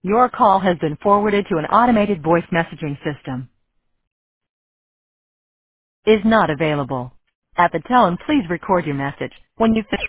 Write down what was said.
Your call has been forwarded to an automated voice messaging system. Is not available. At the tone, please record your message. When you finish